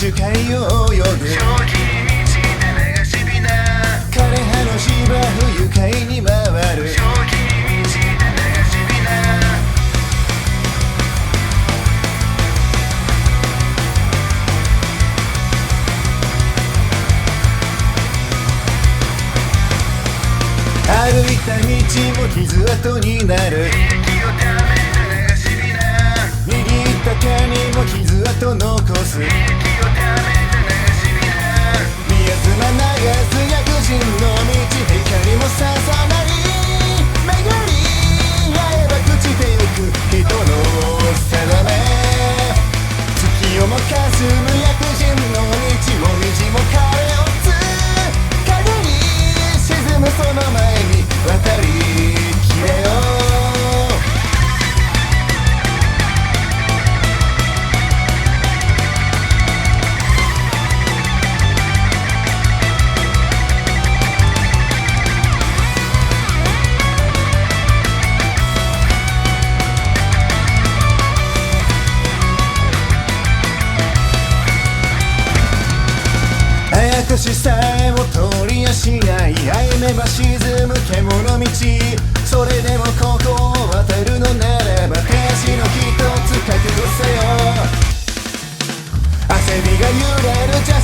樹海を泳ぐ正気に道で流しびな枯葉の芝不愉快に回る正気に道で流しびな歩いた道も傷跡になる利益をためる流しびな握った手にも傷跡残す利益をためる流しびな宮妻流す薬人の道光もささなり巡り合えば朽ちてゆく人の定め月夜も霞む薬人の道も虹も枯れ落ち影に沈むその前に渡りきれよしさえも通りやしない歩めば沈む獣道それでもここを渡るのならば手足の一つ覚悟せよ汗びが揺れるジャ